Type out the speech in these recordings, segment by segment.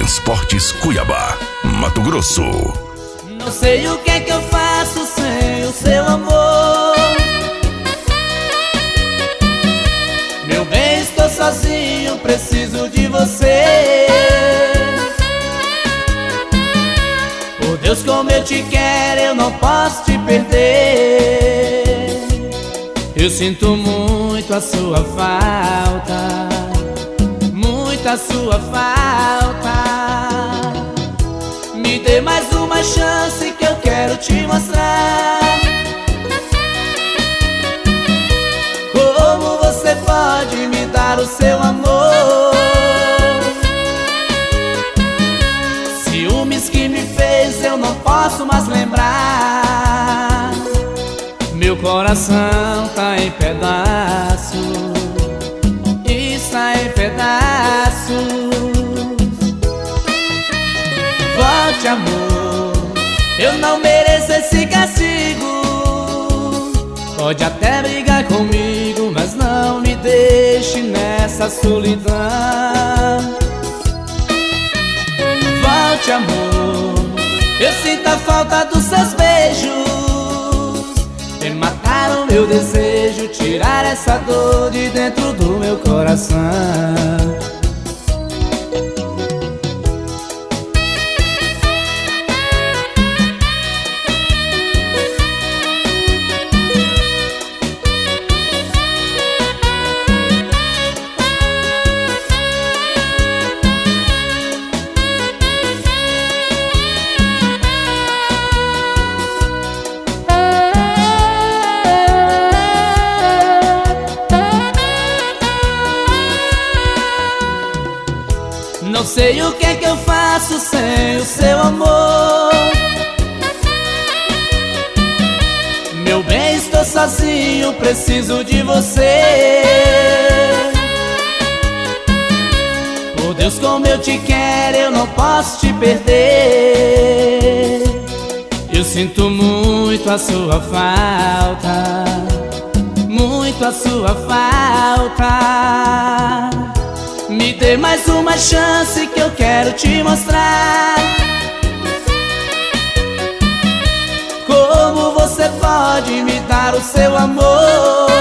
Transportes Cuiabá, Mato Grosso. Não sei o que é que eu faço sem o seu amor. Meu bem, estou sozinho, preciso de você. Por Deus, como eu te quero, eu não posso te perder. Eu sinto muito a sua falta, muita sua falta. Me dê mais uma chance que eu quero te mostrar como você pode me dar o seu amor. Ciúmes que me fez eu não posso mais lembrar. Meu coração tá em pedaços, está em pedaços. Volte, amor, eu não mereço esse castigo. Pode até brigar comigo, mas não me deixe nessa solidão. Volte, amor, eu sinto a falta dos seus beijos. Vem matar o meu desejo, tirar essa dor de dentro do meu coração. Não sei o que é que eu faço sem o seu amor. Meu bem, estou sozinho, preciso de você. Por Deus, como eu te quero, eu não posso te perder. Eu sinto muito a sua falta, muito a sua falta. Me dê mais uma chance que eu quero te mostrar como você pode me dar o seu amor.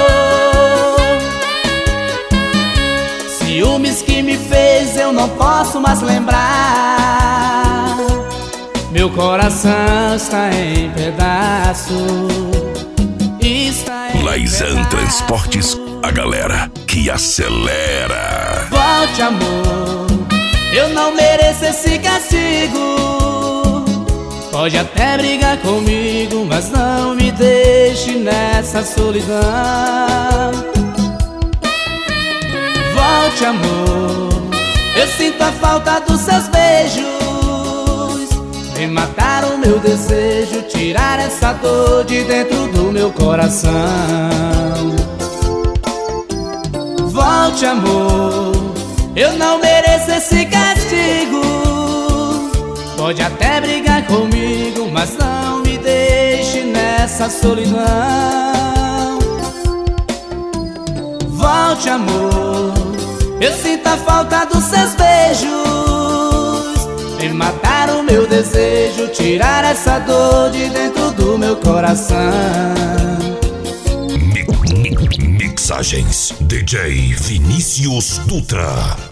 Ciúmes que me fez eu não posso mais lembrar. Meu coração está em pedaços, está em Laizan Transportes, a galera que acelera. Volte, amor, eu não mereço esse castigo. Pode até brigar comigo, mas não me deixe nessa solidão. Volte, amor, eu sinto a falta dos seus beijos. Vem matar o meu desejo, tirar essa dor de dentro do meu coração. Volte, amor, eu não mereço esse castigo. Pode até brigar comigo, mas não me deixe nessa solidão. Volte, amor, eu sinto a falta dos seus beijos. Vem matar o meu desejo, tirar essa dor de dentro do meu coração. Mixagens DJ Vinícius Dutra.